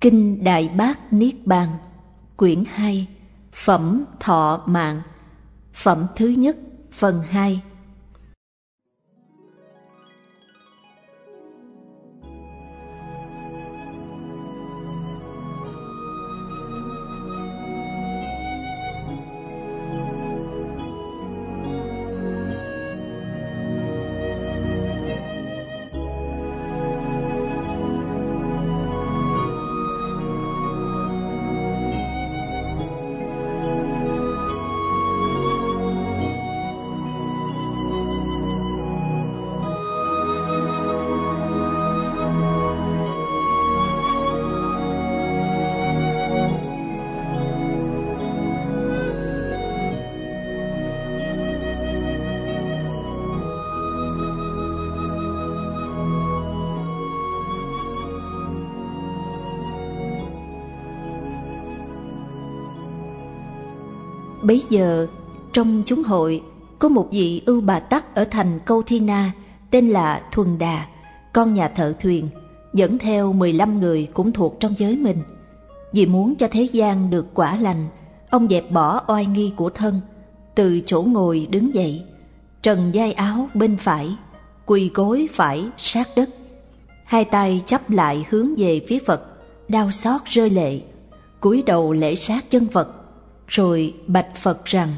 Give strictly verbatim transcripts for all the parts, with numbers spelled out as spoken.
Kinh Đại Bát Niết Bàn, quyển hai, phẩm Thọ Mạng, phẩm thứ nhất, phần hai. Bấy giờ, trong chúng hội, có một vị Ưu Bà Tắc ở thành Câu Thi Na, tên là Thuần Đà, con nhà thợ thuyền, dẫn theo mười lăm người cũng thuộc trong giới mình. Vì muốn cho thế gian được quả lành, ông dẹp bỏ oai nghi của thân, từ chỗ ngồi đứng dậy, trần vai áo bên phải, quỳ gối phải sát đất, hai tay chắp lại hướng về phía Phật, đau xót rơi lệ, cúi đầu lễ sát chân Phật, rồi bạch Phật rằng: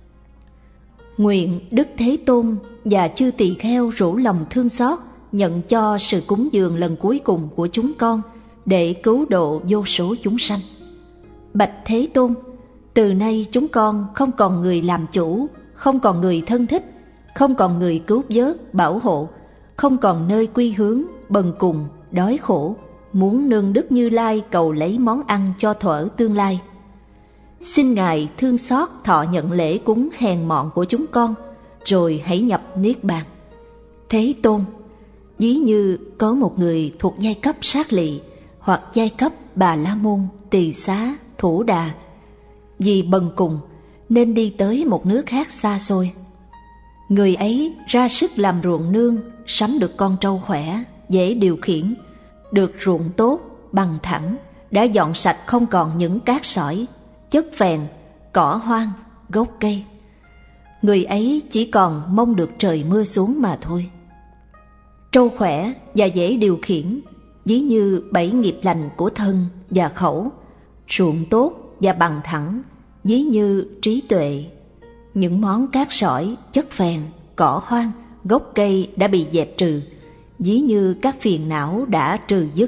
nguyện Đức Thế Tôn và chư tỳ kheo rủ lòng thương xót, nhận cho sự cúng dường lần cuối cùng của chúng con để cứu độ vô số chúng sanh. Bạch Thế Tôn, từ nay chúng con không còn người làm chủ, không còn người thân thích, không còn người cứu vớt, bảo hộ, không còn nơi quy hướng, bần cùng, đói khổ, muốn nương Đức Như Lai cầu lấy món ăn cho thuở tương lai. Xin Ngài thương xót thọ nhận lễ cúng hèn mọn của chúng con, rồi hãy nhập Niết Bàn. Thế Tôn, ví như có một người thuộc giai cấp Sát Lị hoặc giai cấp Bà La Môn, Tỳ Xá, Thủ Đà, vì bần cùng nên đi tới một nước khác xa xôi. Người ấy ra sức làm ruộng nương, sắm được con trâu khỏe, dễ điều khiển, được ruộng tốt, bằng thẳng, đã dọn sạch không còn những cát sỏi, chất phèn, cỏ hoang, gốc cây. Người ấy chỉ còn mong được trời mưa xuống mà thôi. Trâu khỏe và dễ điều khiển, ví như bảy nghiệp lành của thân và khẩu. Ruộng tốt và bằng thẳng, ví như trí tuệ. Những món cát sỏi, chất phèn, cỏ hoang, gốc cây đã bị dẹp trừ, ví như các phiền não đã trừ dứt.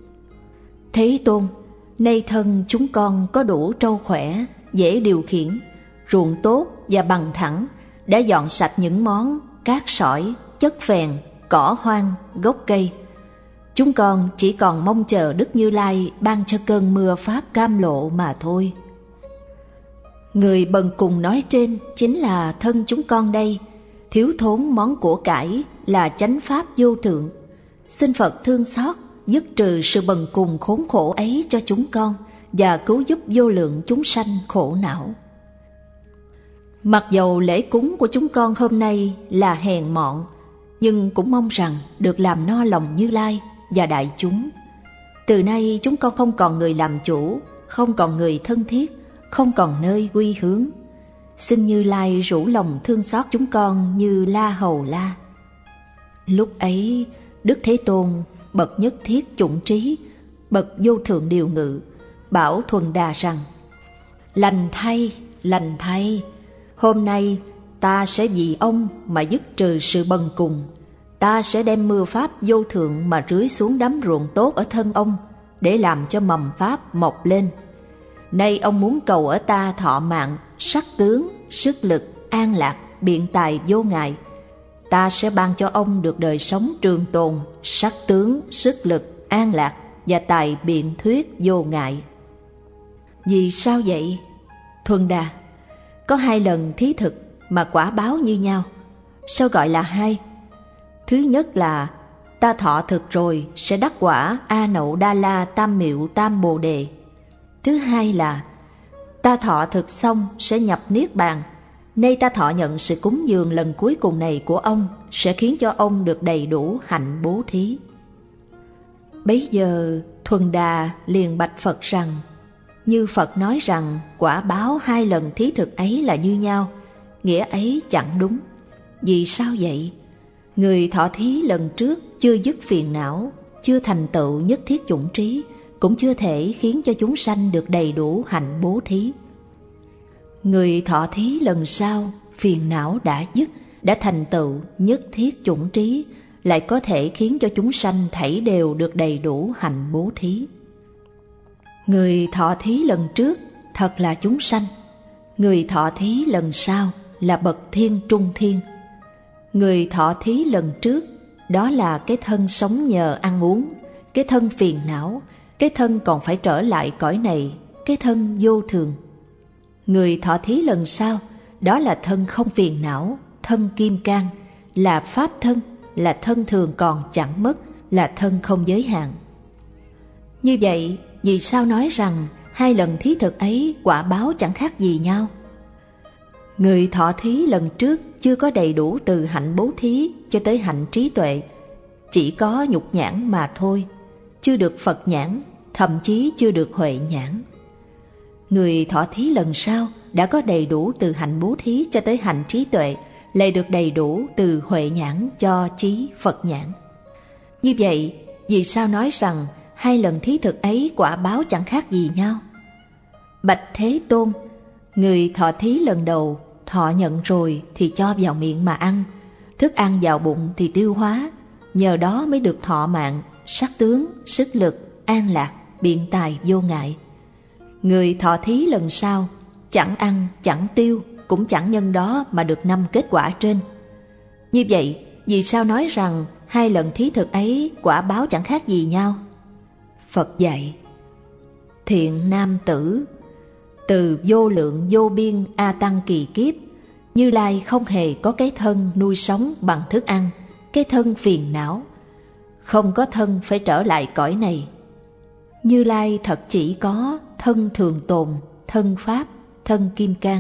Thế Tôn, nay thân chúng con có đủ trâu khỏe, dễ điều khiển, ruộng tốt và bằng thẳng, đã dọn sạch những món cát sỏi, chất phèn, cỏ hoang, gốc cây. Chúng con chỉ còn mong chờ Đức Như Lai ban cho cơn mưa pháp cam lộ mà thôi. Người bần cùng nói trên chính là thân chúng con đây, thiếu thốn món của cải là chánh pháp vô thượng. Xin Phật thương xót, dứt trừ sự bần cùng khốn khổ ấy cho chúng con và cứu giúp vô lượng chúng sanh khổ não. Mặc dầu lễ cúng của chúng con hôm nay là hèn mọn, nhưng cũng mong rằng được làm no lòng Như Lai và đại chúng. Từ nay chúng con không còn người làm chủ, không còn người thân thiết, không còn nơi quy hướng. Xin Như Lai rủ lòng thương xót chúng con như La Hầu La. Lúc ấy, Đức Thế Tôn bậc nhất thiết chủng trí, bậc vô thượng điều ngự, bảo Thuần Đà rằng: lành thay, lành thay, hôm nay ta sẽ vì ông mà dứt trừ sự bần cùng. Ta sẽ đem mưa pháp vô thượng mà rưới xuống đám ruộng tốt ở thân ông, để làm cho mầm pháp mọc lên. Nay ông muốn cầu ở ta thọ mạng, sắc tướng, sức lực, an lạc, biện tài vô ngại. Ta sẽ ban cho ông được đời sống trường tồn, sắc tướng, sức lực, an lạc và tài biện thuyết vô ngại. Vì sao vậy? Thuần Đà, có hai lần thí thực mà quả báo như nhau. Sao gọi là hai? Thứ nhất là ta thọ thực rồi sẽ đắc quả A Nậu Đa La Tam Miệu Tam Bồ Đề. Thứ hai là ta thọ thực xong sẽ nhập Niết Bàn. Nay ta thọ nhận sự cúng dường lần cuối cùng này của ông sẽ khiến cho ông được đầy đủ hạnh bố thí. Bấy giờ Thuần Đà liền bạch Phật rằng, như Phật nói rằng quả báo hai lần thí thực ấy là như nhau, nghĩa ấy chẳng đúng. Vì sao vậy? Người thọ thí lần trước chưa dứt phiền não, chưa thành tựu nhất thiết chủng trí, cũng chưa thể khiến cho chúng sanh được đầy đủ hạnh bố thí. Người thọ thí lần sau, phiền não đã dứt, đã thành tựu nhất thiết chủng trí, lại có thể khiến cho chúng sanh thảy đều được đầy đủ hạnh bố thí. Người thọ thí lần trước thật là chúng sanh, người thọ thí lần sau là bậc thiên trung thiên. Người thọ thí lần trước đó là cái thân sống nhờ ăn uống, cái thân phiền não, cái thân còn phải trở lại cõi này, cái thân vô thường. Người thọ thí lần sau đó là thân không phiền não, thân kim cang, là pháp thân, là thân thường còn chẳng mất, là thân không giới hạn. Như vậy, vì sao nói rằng hai lần thí thực ấy quả báo chẳng khác gì nhau? Người thọ thí lần trước chưa có đầy đủ từ hạnh bố thí cho tới hạnh trí tuệ, chỉ có nhục nhãn mà thôi, chưa được Phật nhãn, thậm chí chưa được Huệ nhãn. Người thọ thí lần sau đã có đầy đủ từ hạnh bố thí cho tới hạnh trí tuệ, lại được đầy đủ từ Huệ nhãn cho chí Phật nhãn. Như vậy, vì sao nói rằng hai lần thí thực ấy quả báo chẳng khác gì nhau? Bạch Thế Tôn, người thọ thí lần đầu, thọ nhận rồi thì cho vào miệng mà ăn, thức ăn vào bụng thì tiêu hóa, nhờ đó mới được thọ mạng, sắc tướng, sức lực, an lạc, biện tài vô ngại. Người thọ thí lần sau, chẳng ăn, chẳng tiêu, cũng chẳng nhân đó mà được năm kết quả trên. Như vậy, vì sao nói rằng hai lần thí thực ấy quả báo chẳng khác gì nhau? Phật dạy, thiện nam tử, từ vô lượng vô biên a tăng kỳ kiếp, Như Lai không hề có cái thân nuôi sống bằng thức ăn, cái thân phiền não, không có thân phải trở lại cõi này. Như Lai thật chỉ có thân thường tồn, thân pháp, thân kim cang.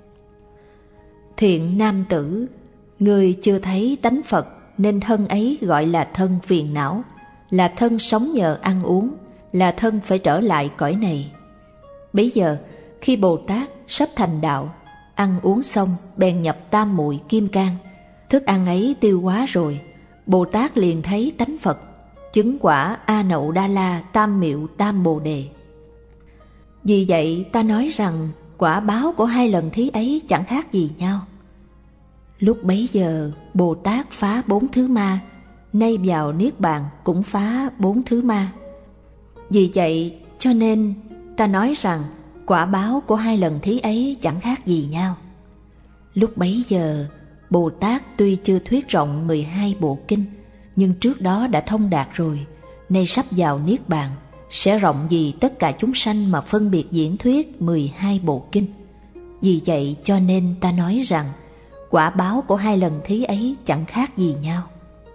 Thiện nam tử, người chưa thấy tánh Phật nên thân ấy gọi là thân phiền não, là thân sống nhờ ăn uống, là thân phải trở lại cõi này. Bấy giờ, khi Bồ Tát sắp thành đạo, ăn uống xong bèn nhập tam muội kim cang, thức ăn ấy tiêu hóa rồi, Bồ Tát liền thấy tánh Phật, chứng quả A Nậu Đa La Tam Miệu Tam Bồ Đề. Vì vậy ta nói rằng quả báo của hai lần thí ấy chẳng khác gì nhau. Lúc bấy giờ Bồ Tát phá bốn thứ ma, nay vào Niết Bàn cũng phá bốn thứ ma. Vì vậy cho nên ta nói rằng quả báo của hai lần thí ấy chẳng khác gì nhau. Lúc bấy giờ Bồ Tát tuy chưa thuyết rộng mười hai bộ kinh, nhưng trước đó đã thông đạt rồi, nay sắp vào Niết Bàn, sẽ rộng vì tất cả chúng sanh mà phân biệt diễn thuyết mười hai bộ kinh. Vì vậy cho nên ta nói rằng quả báo của hai lần thí ấy chẳng khác gì nhau.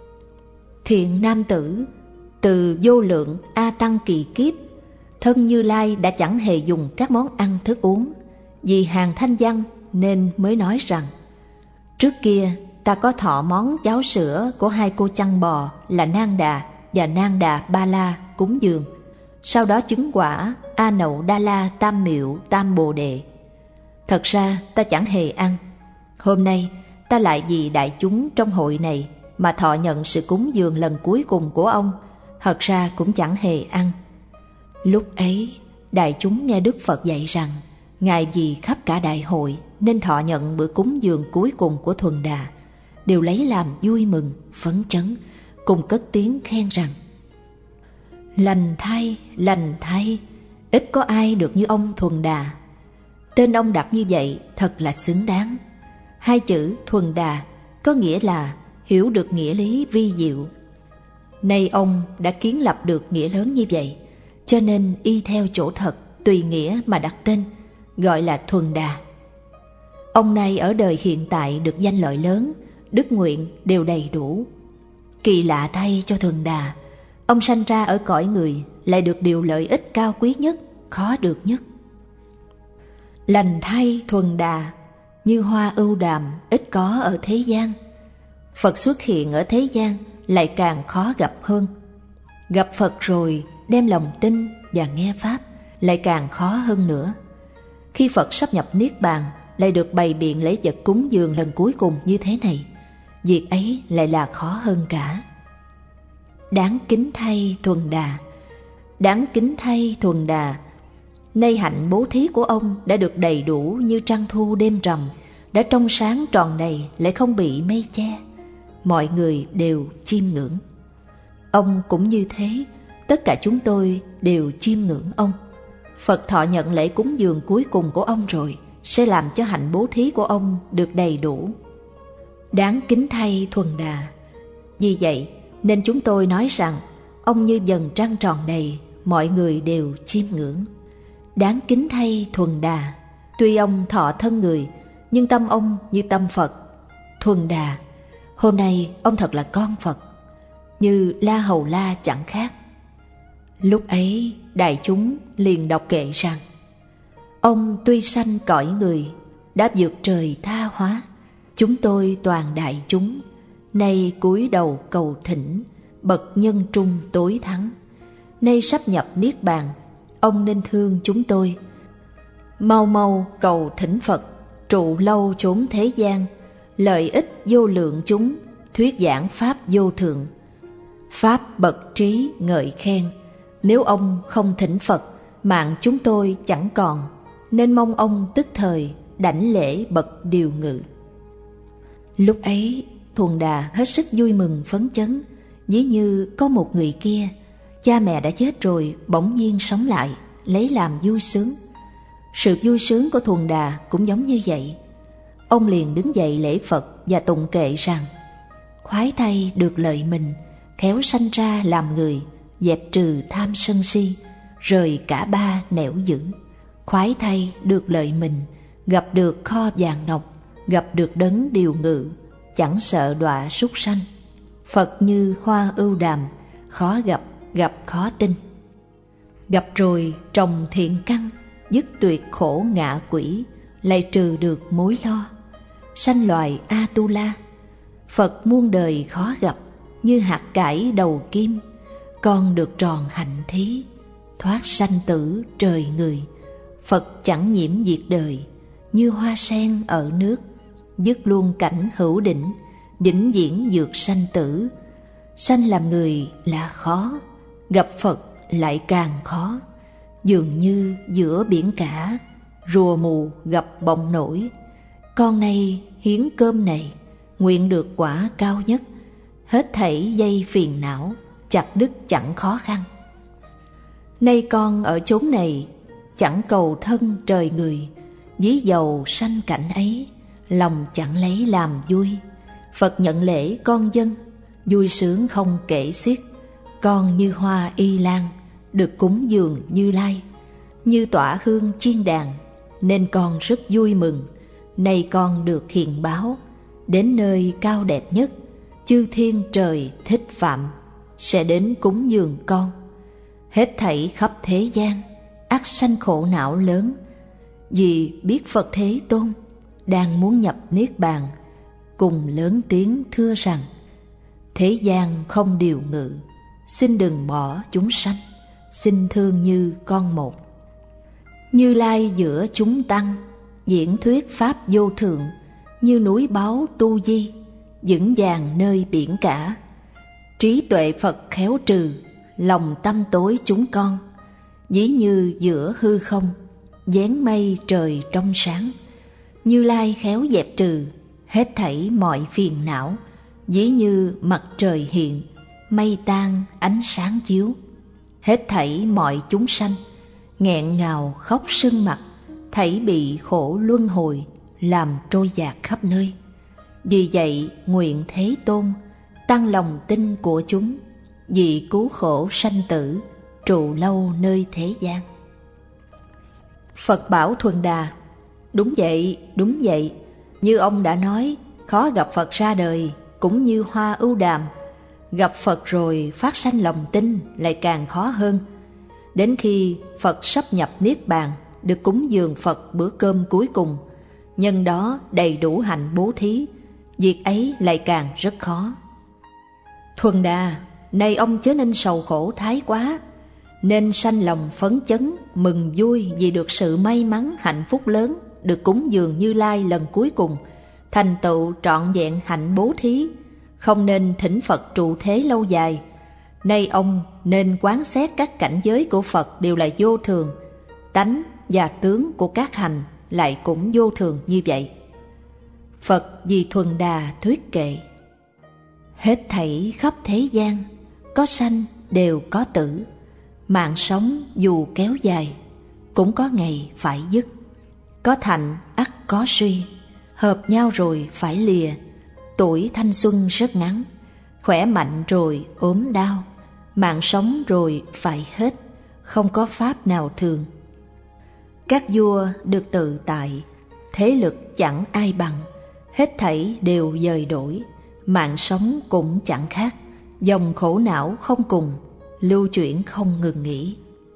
Thiện nam tử, từ vô lượng A Tăng kỳ kiếp, thân Như Lai đã chẳng hề dùng các món ăn thức uống, vì hàng thanh văn nên mới nói rằng trước kia ta có thọ món cháo sữa của hai cô chăn bò là Nang Đà và Nang Đà Ba La cúng dường, sau đó chứng quả A Nậu Đa La Tam Miệu Tam Bồ Đề. Thật ra ta chẳng hề ăn. Hôm nay ta lại vì đại chúng trong hội này mà thọ nhận sự cúng dường lần cuối cùng của ông, thật ra cũng chẳng hề ăn. Lúc ấy đại chúng nghe Đức Phật dạy rằng Ngài vì khắp cả đại hội nên thọ nhận bữa cúng dường cuối cùng của Thuần Đà, đều lấy làm vui mừng, phấn chấn, cùng cất tiếng khen rằng lành thay, lành thay, ít có ai được như ông Thuần Đà. Tên ông đặt như vậy thật là xứng đáng. Hai chữ Thuần Đà có nghĩa là hiểu được nghĩa lý vi diệu. Nay ông đã kiến lập được nghĩa lớn như vậy, cho nên y theo chỗ thật, tùy nghĩa mà đặt tên, gọi là Thuần Đà. Ông này ở đời hiện tại được danh lợi lớn, đức nguyện đều đầy đủ. Kỳ lạ thay cho Thuần Đà, ông sanh ra ở cõi người lại được điều lợi ích cao quý nhất, khó được nhất. Lành thay Thuần Đà, như hoa ưu đàm ít có ở thế gian. Phật xuất hiện ở thế gian lại càng khó gặp hơn. Gặp Phật rồi đem lòng tin và nghe Pháp lại càng khó hơn nữa. Khi Phật sắp nhập Niết Bàn lại được bày biện lễ vật cúng dường lần cuối cùng như thế này, việc ấy lại là khó hơn cả. Đáng kính thay Thuần Đà, đáng kính thay Thuần Đà, nay hạnh bố thí của ông đã được đầy đủ như trăng thu đêm rằm, đã trong sáng tròn đầy lại không bị mây che. Mọi người đều chiêm ngưỡng. Ông cũng như thế, tất cả chúng tôi đều chiêm ngưỡng ông. Phật thọ nhận lễ cúng dường cuối cùng của ông rồi, sẽ làm cho hạnh bố thí của ông được đầy đủ. Đáng kính thay Thuần Đà. Vì vậy nên chúng tôi nói rằng ông như dần trăng tròn đầy, mọi người đều chiêm ngưỡng. Đáng kính thay Thuần Đà. Tuy ông thọ thân người, nhưng tâm ông như tâm Phật. Thuần Đà, hôm nay ông thật là con Phật, như La Hầu La chẳng khác. Lúc ấy đại chúng liền đọc kệ rằng: ông tuy sanh cõi người, đã vượt trời tha hóa. Chúng tôi toàn đại chúng, nay cúi đầu cầu thỉnh, bậc nhân trung tối thắng. Nay sắp nhập Niết Bàn, ông nên thương chúng tôi. Mau mau cầu thỉnh Phật, trụ lâu chốn thế gian, lợi ích vô lượng chúng, thuyết giảng Pháp vô thượng. Pháp bậc trí ngợi khen, nếu ông không thỉnh Phật, mạng chúng tôi chẳng còn, nên mong ông tức thời đảnh lễ bậc điều ngự. Lúc ấy Thuần Đà hết sức vui mừng phấn chấn, ví như có một người kia, cha mẹ đã chết rồi bỗng nhiên sống lại, lấy làm vui sướng. Sự vui sướng của Thuần Đà cũng giống như vậy. Ông liền đứng dậy lễ Phật và tụng kệ rằng: khoái thay được lợi mình, khéo sanh ra làm người, dẹp trừ tham sân si, rời cả ba nẻo dữ. Khoái thay được lợi mình, gặp được kho vàng ngọc, gặp được đấng điều ngự, chẳng sợ đọa súc sanh. Phật như hoa ưu đàm, khó gặp, gặp khó tin. Gặp rồi trồng thiện căn, dứt tuyệt khổ ngạ quỷ, lại trừ được mối lo. Sanh loài A-tu-la, Phật muôn đời khó gặp, như hạt cải đầu kim. Con được tròn hạnh thí, thoát sanh tử trời người. Phật chẳng nhiễm diệt đời, như hoa sen ở nước. Dứt luôn cảnh hữu đỉnh, vĩnh viễn vượt sanh tử. Sanh làm người là khó, gặp Phật lại càng khó. Dường như giữa biển cả, rùa mù gặp bọng nổi. Con nay hiến cơm này, nguyện được quả cao nhất. Hết thảy dây phiền não, chặt đứt chẳng khó khăn. Nay con ở chốn này, chẳng cầu thân trời người. Ví dầu sanh cảnh ấy, lòng chẳng lấy làm vui. Phật nhận lễ con dân, vui sướng không kể xiết. Con như hoa y lan, được cúng dường Như Lai, như tỏa hương chiên đàn, nên con rất vui mừng. Nay con được hiền báo, đến nơi cao đẹp nhất, chư thiên trời thích phạm, sẽ đến cúng dường con. Hết thảy khắp thế gian, ắt sanh khổ não lớn, vì biết Phật Thế Tôn đang muốn nhập Niết Bàn, cùng lớn tiếng thưa rằng: thế gian không điều ngự, xin đừng bỏ chúng sanh, xin thương như con một. Như Lai giữa chúng tăng, diễn thuyết Pháp vô thượng, như núi báu tu di, vững vàng nơi biển cả. Trí tuệ Phật khéo trừ, lòng tâm tối chúng con, ví như giữa hư không, dáng mây trời trong sáng. Như Lai khéo dẹp trừ, hết thảy mọi phiền não, ví như mặt trời hiện, mây tan ánh sáng chiếu. Hết thảy mọi chúng sanh, nghẹn ngào khóc sưng mặt, thảy bị khổ luân hồi, làm trôi dạt khắp nơi. Vì vậy nguyện Thế Tôn tăng lòng tin của chúng, vì cứu khổ sanh tử, trụ lâu nơi thế gian. Phật bảo Thuần Đà: đúng vậy, đúng vậy. Như ông đã nói, khó gặp Phật ra đời, cũng như hoa ưu đàm. Gặp Phật rồi phát sanh lòng tin lại càng khó hơn. Đến khi Phật sắp nhập Niết Bàn, được cúng dường Phật bữa cơm cuối cùng, nhân đó đầy đủ hạnh bố thí, việc ấy lại càng rất khó. Thuần Đà, nay ông chớ nên sầu khổ thái quá, nên sanh lòng phấn chấn, mừng vui vì được sự may mắn hạnh phúc lớn, được cúng dường Như Lai lần cuối cùng, thành tựu trọn vẹn hạnh bố thí, không nên thỉnh Phật trụ thế lâu dài. Nay ông nên quán xét các cảnh giới của Phật đều là vô thường, tánh và tướng của các hành lại cũng vô thường như vậy. Phật vì Thuần Đà thuyết kệ: hết thảy khắp thế gian, có sanh đều có tử, mạng sống dù kéo dài, cũng có ngày phải dứt. Có thành ắt có suy, hợp nhau rồi phải lìa. Tuổi thanh xuân rất ngắn, khỏe mạnh rồi ốm đau, mạng sống rồi phải hết, không có pháp nào thường. Các vua được tự tại, thế lực chẳng ai bằng, hết thảy đều dời đổi, mạng sống cũng chẳng khác, dòng khổ não không cùng, lưu chuyển không ngừng nghỉ.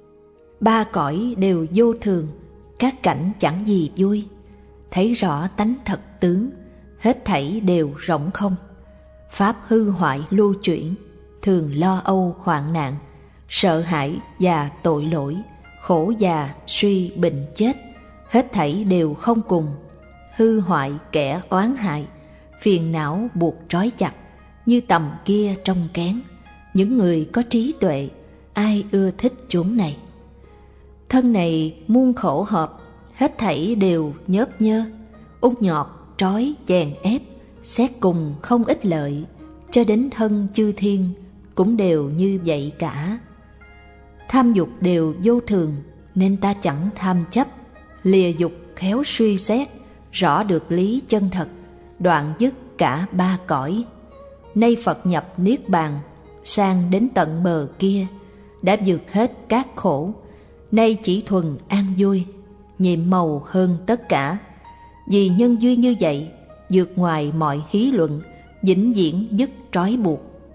Ba cõi đều vô thường, các cảnh chẳng gì vui, thấy rõ tánh thật tướng, hết thảy đều rỗng không. Pháp hư hoại lưu chuyển, thường lo âu hoạn nạn, sợ hãi và tội lỗi, khổ già suy bệnh chết, hết thảy đều không cùng. Hư hoại kẻ oán hại, phiền não buộc trói chặt, như tầm kia trong kén. Những người có trí tuệ, ai ưa thích chốn này. Thân này muôn khổ hợp, hết thảy đều nhớp nhơ, út nhọt trói chèn ép, xét cùng không ích lợi, cho đến thân chư thiên cũng đều như vậy cả. Tham dục đều vô thường, nên ta chẳng tham chấp, lìa dục khéo suy xét, rõ được lý chân thật, đoạn dứt cả ba cõi. Nay Phật nhập Niết Bàn, sang đến tận bờ kia, đã vượt hết các khổ, nay chỉ thuần an vui, nhiệm màu hơn tất cả. Vì nhân duyên như vậy, vượt ngoài mọi hí luận, vĩnh viễn dứt trói buộc.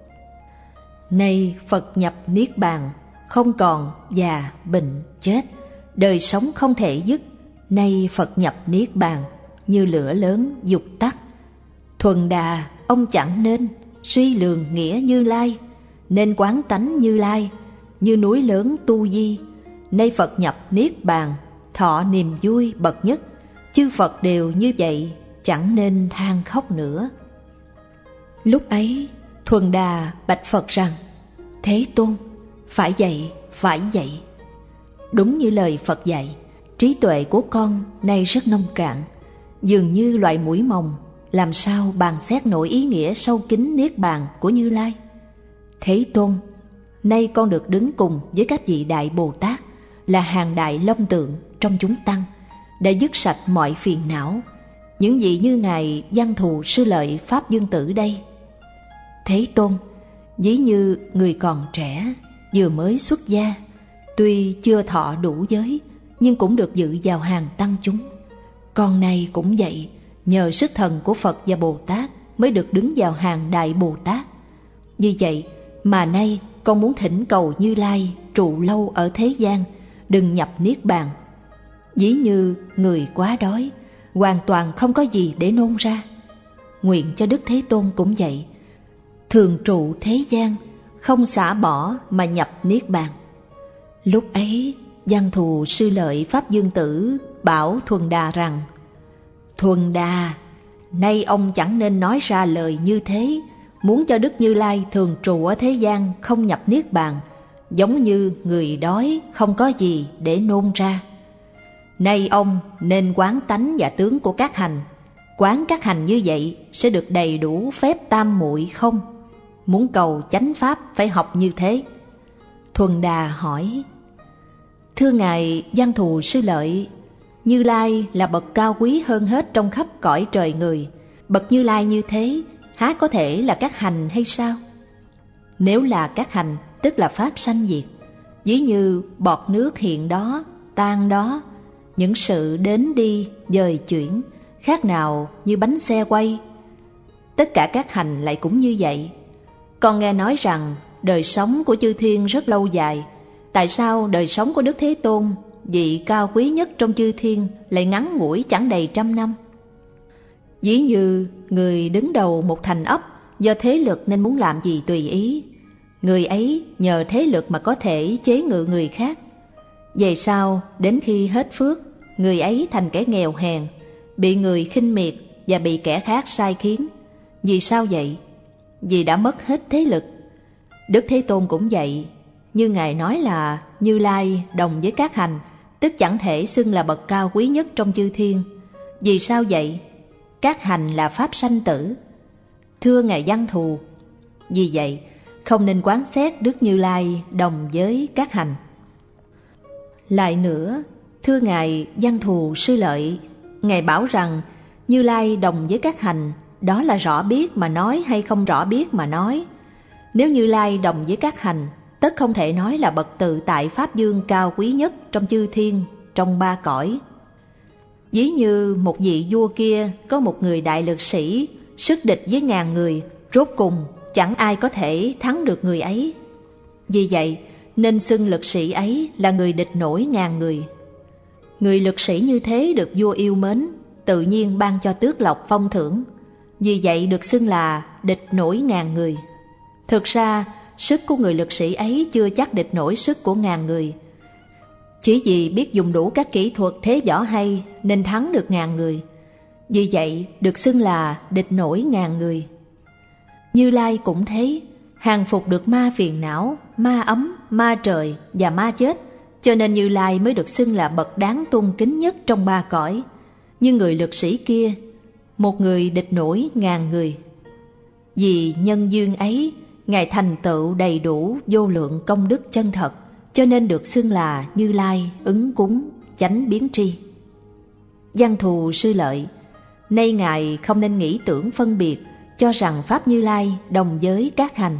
Nay Phật nhập Niết Bàn, không còn già bệnh chết, đời sống không thể dứt. Nay Phật nhập Niết Bàn, như lửa lớn dục tắt. Thuần Đà ông chẳng nên suy lường nghĩa Như Lai, nên quán tánh Như Lai, như núi lớn tu di. Nay Phật nhập Niết Bàn, thọ niềm vui bậc nhất, chư Phật đều như vậy, chẳng nên than khóc nữa. Lúc ấy Thuần Đà bạch Phật rằng: Thế Tôn, phải vậy, phải vậy. Đúng như lời Phật dạy, trí tuệ của con nay rất nông cạn, dường như loại muỗi mồng, làm sao bàn xét nổi ý nghĩa sâu kín Niết Bàn của Như Lai. Thế Tôn, nay con được đứng cùng với các vị Đại Bồ Tát, là hàng đại long tượng trong chúng tăng, đã dứt sạch mọi phiền não, những vị như Ngài Văn Thù Sư Lợi Pháp Dương Tử đây. Thế Tôn, ví như người còn trẻ, vừa mới xuất gia, tuy chưa thọ đủ giới, nhưng cũng được dự vào hàng tăng chúng. Con này cũng vậy, nhờ sức thần của Phật và Bồ Tát mới được đứng vào hàng Đại Bồ Tát. Vì vậy mà nay con muốn thỉnh cầu Như Lai trụ lâu ở thế gian, đừng nhập Niết Bàn. Ví như người quá đói, hoàn toàn không có gì để nôn ra. Nguyện cho Đức Thế Tôn cũng vậy, thường trụ thế gian, không xả bỏ mà nhập Niết Bàn. Lúc ấy Văn Thù Sư Lợi Pháp Dương Tử bảo Thuần Đà rằng: Thuần Đà, nay ông chẳng nên nói ra lời như thế, muốn cho Đức Như Lai thường trụ ở thế gian, không nhập Niết Bàn, giống như người đói không có gì để nôn ra. Nay ông nên quán tánh và tướng của các hành, quán các hành như vậy sẽ được đầy đủ phép tam muội không? Muốn cầu chánh pháp phải học như thế. Thuần Đà hỏi: Thưa Ngài Văn Thù Sư Lợi, Như Lai là bậc cao quý hơn hết trong khắp cõi trời người. Bậc Như Lai như thế, há có thể là các hành hay sao? Nếu là các hành, tức là pháp sanh diệt. Ví như bọt nước hiện đó, tan đó, những sự đến đi, dời chuyển, khác nào như bánh xe quay. Tất cả các hành lại cũng như vậy. Con nghe nói rằng đời sống của chư thiên rất lâu dài. Tại sao đời sống của Đức Thế Tôn, vị cao quý nhất trong chư thiên, lại ngắn ngủi chẳng đầy trăm năm? Ví như người đứng đầu một thành ấp, do thế lực nên muốn làm gì tùy ý. người ấy nhờ thế lực mà có thể chế ngự người khác. Về sau, đến khi hết phước, người ấy thành kẻ nghèo hèn, bị người khinh miệt và bị kẻ khác sai khiến. Vì sao vậy? Vì đã mất hết thế lực. Đức Thế Tôn cũng vậy, như Ngài nói là Như Lai đồng với các hành, tức chẳng thể xưng là bậc cao quý nhất trong chư thiên. Vì sao vậy? Các hành là pháp sanh tử. Thưa Ngài Văn Thù, vì vậy không nên quán xét Đức Như Lai đồng với các hành. Lại nữa, thưa Ngài Văn Thù Sư Lợi, Ngài bảo rằng Như Lai đồng với các hành, đó là rõ biết mà nói hay không rõ biết mà nói? Nếu Như Lai đồng với các hành, tất không thể nói là bậc tự tại Pháp Dương cao quý nhất trong chư thiên, trong ba cõi. Ví như một vị vua kia có một người đại lực sĩ, sức địch với ngàn người, rốt cùng chẳng ai có thể thắng được người ấy. Vì vậy nên xưng lực sĩ ấy là người địch nổi ngàn người. Người lực sĩ như thế được vua yêu mến, tự nhiên ban cho tước lộc phong thưởng. Vì vậy được xưng là địch nổi ngàn người. Thực ra sức của người lực sĩ ấy chưa chắc địch nổi sức của ngàn người. Chỉ vì biết dùng đủ các kỹ thuật thế võ hay nên thắng được ngàn người. Vì vậy được xưng là địch nổi ngàn người. Như Lai cũng thế, hàng phục được ma phiền não, ma ấm, ma trời và ma chết, cho nên Như Lai mới được xưng là bậc đáng tôn kính nhất trong ba cõi. Như người lực sĩ kia, một người địch nổi ngàn người. Vì nhân duyên ấy, Ngài thành tựu đầy đủ vô lượng công đức chân thật, cho nên được xưng là Như Lai ứng cúng chánh biến tri. Văn Thù Sư Lợi, nay Ngài không nên nghĩ tưởng phân biệt, cho rằng Pháp Như Lai đồng với các hành.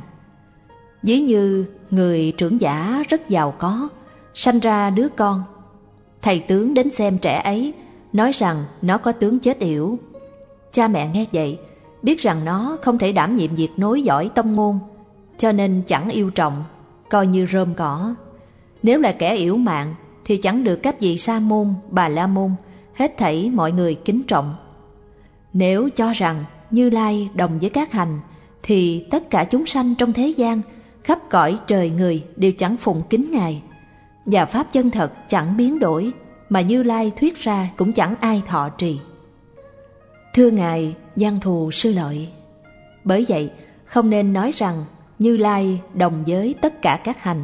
Ví như người trưởng giả rất giàu có, sanh ra đứa con. Thầy tướng đến xem trẻ ấy, nói rằng nó có tướng chết yểu. Cha mẹ nghe vậy, biết rằng nó không thể đảm nhiệm việc nối dõi tông môn, cho nên chẳng yêu trọng, coi như rơm cỏ. Nếu là kẻ yểu mạng thì chẳng được các vị sa môn, bà la môn, hết thảy mọi người kính trọng. Nếu cho rằng Như Lai đồng với các hành, thì tất cả chúng sanh trong thế gian, khắp cõi trời người đều chẳng phụng kính Ngài. Và Pháp chân thật chẳng biến đổi, mà Như Lai thuyết ra cũng chẳng ai thọ trì. Thưa Ngài Văn Thù Sư Lợi, bởi vậy không nên nói rằng Như Lai đồng với tất cả các hành.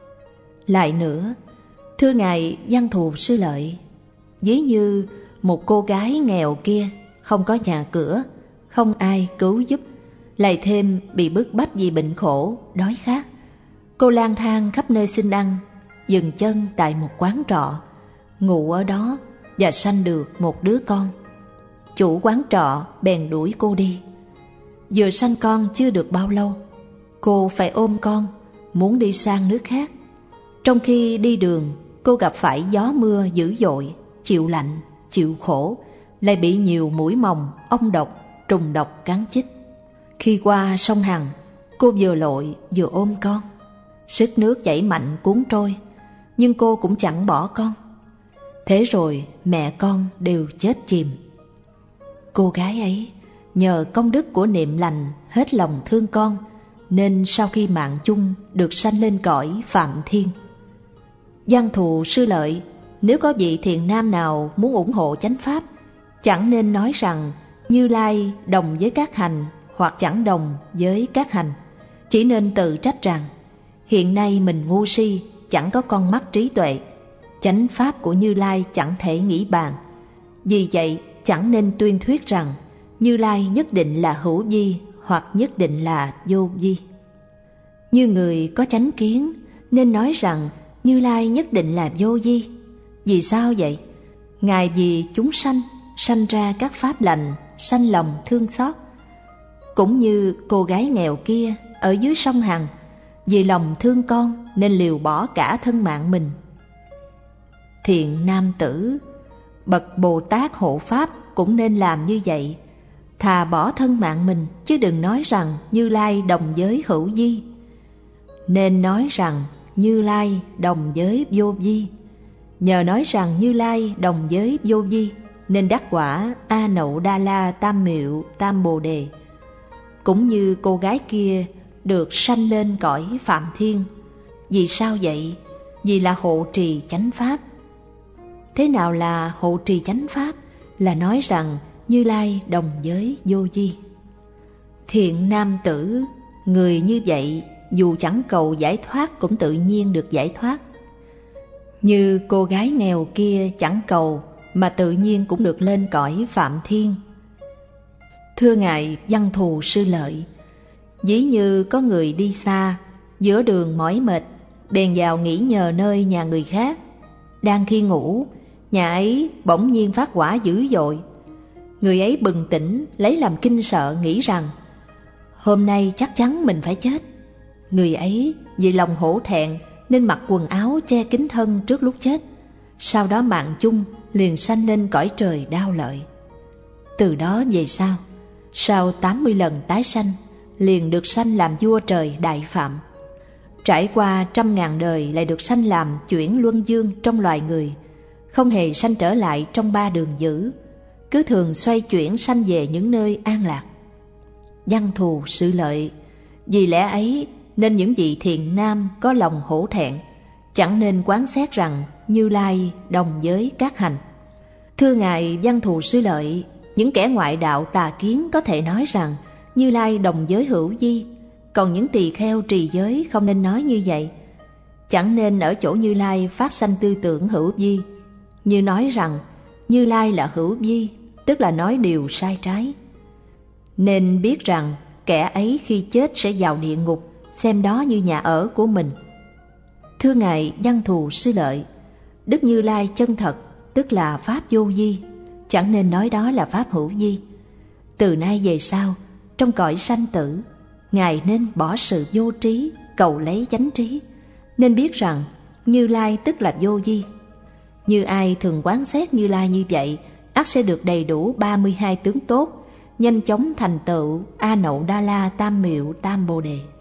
Lại nữa, thưa Ngài Văn Thù Sư Lợi, ví như một cô gái nghèo kia không có nhà cửa, không ai cứu giúp, lại thêm bị bức bách vì bệnh khổ, đói khát. Cô lang thang khắp nơi xin ăn, dừng chân tại một quán trọ, ngủ ở đó và sanh được một đứa con. Chủ quán trọ bèn đuổi cô đi. Vừa sanh con chưa được bao lâu, cô phải ôm con, muốn đi sang nước khác. Trong khi đi đường, cô gặp phải gió mưa dữ dội, chịu lạnh, chịu khổ, lại bị nhiều muỗi mòng, ong độc, trùng độc cắn chích. Khi qua sông Hằng, cô vừa lội vừa ôm con. Sức nước chảy mạnh cuốn trôi, nhưng cô cũng chẳng bỏ con. Thế rồi mẹ con đều chết chìm. Cô gái ấy nhờ công đức của niệm lành hết lòng thương con, nên sau khi mạng chung được sanh lên cõi Phạm Thiên. Văn Thù Sư Lợi, nếu có vị thiện nam nào muốn ủng hộ chánh pháp, chẳng nên nói rằng Như Lai đồng với các hành hoặc chẳng đồng với các hành. Chỉ nên tự trách rằng hiện nay mình ngu si, chẳng có con mắt trí tuệ, chánh pháp của Như Lai chẳng thể nghĩ bàn. Vì vậy chẳng nên tuyên thuyết rằng Như Lai nhất định là hữu vi hoặc nhất định là vô vi. Như người có chánh kiến nên nói rằng Như Lai nhất định là vô vi. Vì sao vậy? Ngài vì chúng sanh sanh ra các pháp lành, sanh lòng thương xót. Cũng như cô gái nghèo kia ở dưới sông Hằng, vì lòng thương con nên liều bỏ cả thân mạng mình. Thiện nam tử, bậc Bồ Tát hộ pháp cũng nên làm như vậy, thà bỏ thân mạng mình, chứ đừng nói rằng Như Lai đồng với hữu vi. Nên nói rằng Như Lai đồng với vô vi. Nhờ nói rằng Như Lai đồng với vô vi nên đắc quả A Nậu Đa La Tam Miệu Tam Bồ Đề. Cũng như cô gái kia được sanh lên cõi Phạm Thiên. Vì sao vậy? Vì là hộ trì chánh pháp. Thế nào là hộ trì chánh pháp? Là nói rằng Như Lai đồng với vô vi. Thiện nam tử, người như vậy dù chẳng cầu giải thoát cũng tự nhiên được giải thoát. Như cô gái nghèo kia chẳng cầu mà tự nhiên cũng được lên cõi Phạm Thiên. Thưa Ngài Văn Thù Sư Lợi, ví như có người đi xa, giữa đường mỏi mệt, bèn vào nghỉ nhờ nơi nhà người khác. Đang khi ngủ, nhà ấy bỗng nhiên phát hỏa dữ dội. Người ấy bừng tỉnh, lấy làm kinh sợ, nghĩ rằng hôm nay chắc chắn mình phải chết. Người ấy vì lòng hổ thẹn nên mặc quần áo che kín thân trước lúc chết. Sau đó mạng chung liền sanh lên cõi trời Đao Lợi. Từ đó về sau, sau tám mươi lần tái sanh, liền được sanh làm vua trời Đại Phạm. Trải qua trăm ngàn đời lại được sanh làm chuyển luân dương trong loài người, không hề sanh trở lại trong ba đường dữ, cứ thường xoay chuyển sanh về những nơi an lạc. Văn Thù Sư Lợi, vì lẽ ấy nên những vị thiện nam có lòng hổ thẹn chẳng nên quán xét rằng Như Lai đồng với các hành. Thưa Ngài Văn Thù Sư Lợi, những kẻ ngoại đạo tà kiến có thể nói rằng Như Lai đồng với hữu vi, còn những tỳ kheo trì giới không nên nói như vậy. Chẳng nên ở chỗ Như Lai phát sanh tư tưởng hữu vi, như nói rằng Như Lai là hữu vi, tức là nói điều sai trái. Nên biết rằng kẻ ấy khi chết sẽ vào địa ngục, xem đó như nhà ở của mình. Thưa Ngài Văn Thù Sư Lợi, Đức Như Lai chân thật tức là pháp vô vi, chẳng nên nói đó là pháp hữu vi. Từ nay về sau, trong cõi sanh tử, Ngài nên bỏ sự vô trí, cầu lấy chánh trí, nên biết rằng Như Lai tức là vô vi. Như ai thường quán xét Như Lai như vậy, ắt sẽ được đầy đủ ba mươi hai tướng tốt, nhanh chóng thành tựu A Nậu Đa La Tam Miệu Tam Bồ Đề.